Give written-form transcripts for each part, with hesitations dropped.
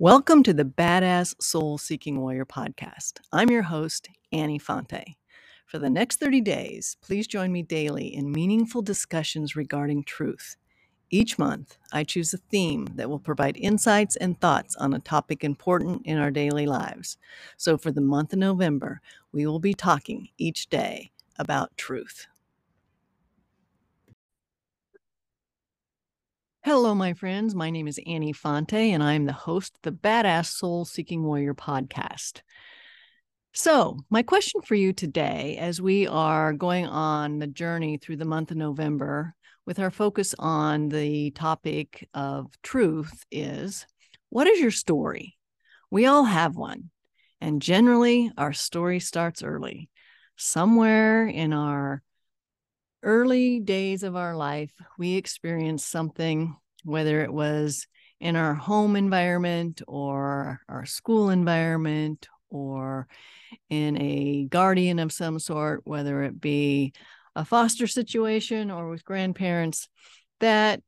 Welcome to the Badass Soul Seeking Warrior podcast. I'm your host, Annie Fonte. For the next 30 days, please join me daily in meaningful discussions regarding truth. Each month, I choose a theme that will provide insights and thoughts on a topic important in our daily lives. So for the month of November, we will be talking each day about truth. Hello, my friends. My name is Annie Fonte, and I'm the host of the Badass Soul Seeking Warrior podcast. So, my question for you today, as we are going on the journey through the month of November with our focus on the topic of truth, is what is your story? We all have one, and generally, our story starts early. Somewhere in our early days of our life, we experienced something, whether it was in our home environment or our school environment or in a guardian of some sort, whether it be a foster situation or with grandparents, that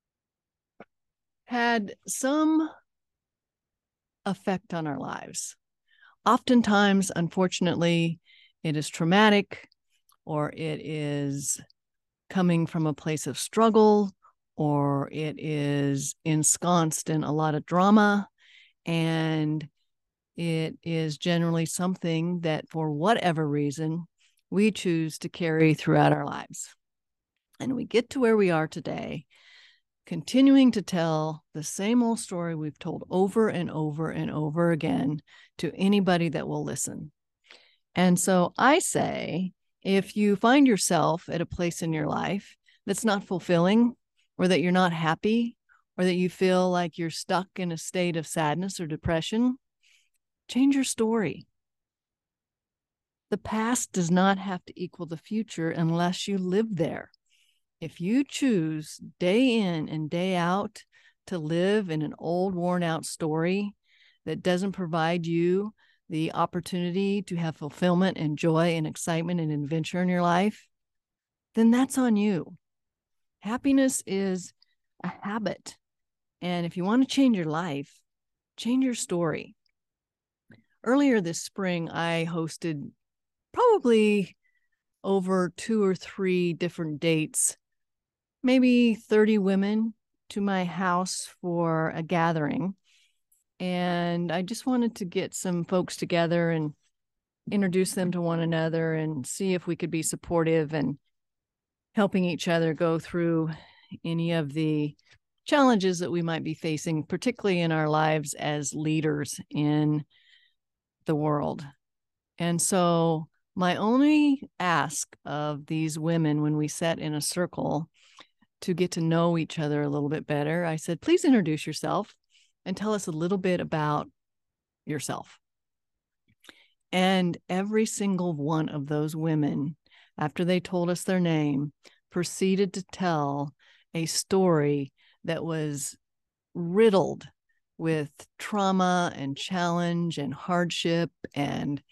had some effect on our lives. Oftentimes, unfortunately, it is traumatic, or it is coming from a place of struggle, or it is ensconced in a lot of drama, and it is generally something that, for whatever reason, we choose to carry throughout our lives. And we get to where we are today, continuing to tell the same old story we've told over and over and over again to anybody that will listen. And so I say, if you find yourself at a place in your life that's not fulfilling, or that you're not happy, or that you feel like you're stuck in a state of sadness or depression, change your story. The past does not have to equal the future unless you live there. If you choose day in and day out to live in an old, worn out story that doesn't provide you the opportunity to have fulfillment and joy and excitement and adventure in your life, then that's on you. Happiness is a habit. And if you want to change your life, change your story. Earlier this spring, I hosted probably over 2 or 3 different dates, maybe 30 women to my house for a gathering. And I just wanted to get some folks together and introduce them to one another and see if we could be supportive and helping each other go through any of the challenges that we might be facing, particularly in our lives as leaders in the world. And so my only ask of these women when we sat in a circle to get to know each other a little bit better, I said, please introduce yourself and tell us a little bit about yourself. And every single one of those women, after they told us their name, proceeded to tell a story that was riddled with trauma and challenge and hardship and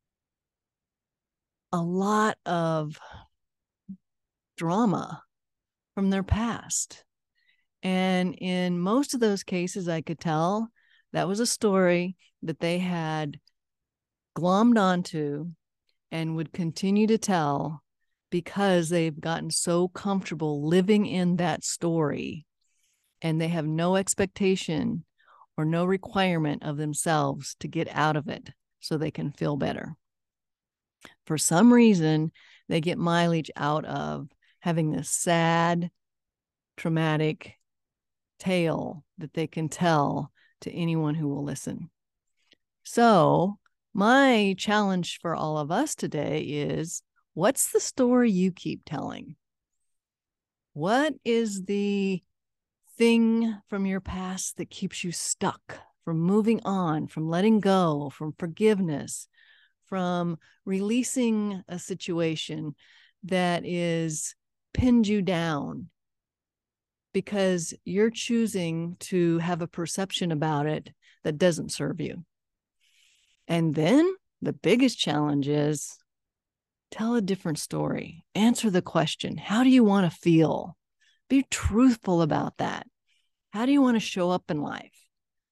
a lot of drama from their past. And in most of those cases, I could tell that was a story that they had glommed onto and would continue to tell because they've gotten so comfortable living in that story, and they have no expectation or no requirement of themselves to get out of it so they can feel better. For some reason, they get mileage out of having this sad, traumatic tale that they can tell to anyone who will listen. So my challenge for all of us today is, what's the story you keep telling? What is the thing from your past that keeps you stuck from moving on, from letting go, from forgiveness, from releasing a situation that is pinned you down because you're choosing to have a perception about it that doesn't serve you? And then the biggest challenge is, tell a different story. Answer the question, how do you want to feel? Be truthful about that. How do you want to show up in life?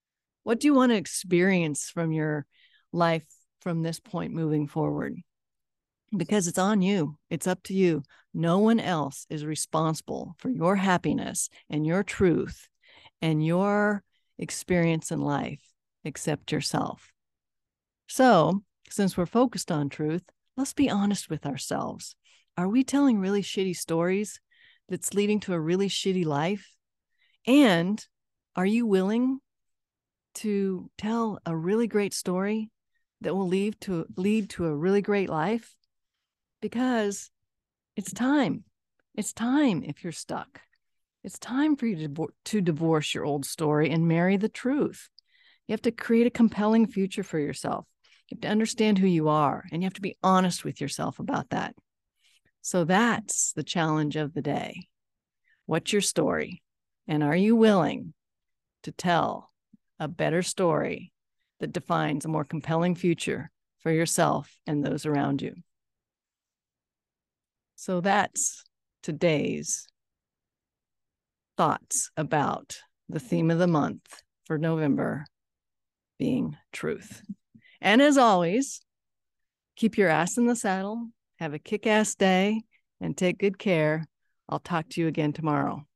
What do you want to experience from your life from this point moving forward? Because it's on you. It's up to you. No one else is responsible for your happiness and your truth and your experience in life except yourself. So, since we're focused on truth, let's be honest with ourselves. Are we telling really shitty stories that's leading to a really shitty life? And are you willing to tell a really great story that will lead to a really great life? Because it's time. It's time if you're stuck. It's time for you to divorce your old story and marry the truth. You have to create a compelling future for yourself. You have to understand who you are, and you have to be honest with yourself about that. So that's the challenge of the day. What's your story? And are you willing to tell a better story that defines a more compelling future for yourself and those around you? So that's today's thoughts about the theme of the month for November being truth. And as always, keep your ass in the saddle, have a kick-ass day, and take good care. I'll talk to you again tomorrow.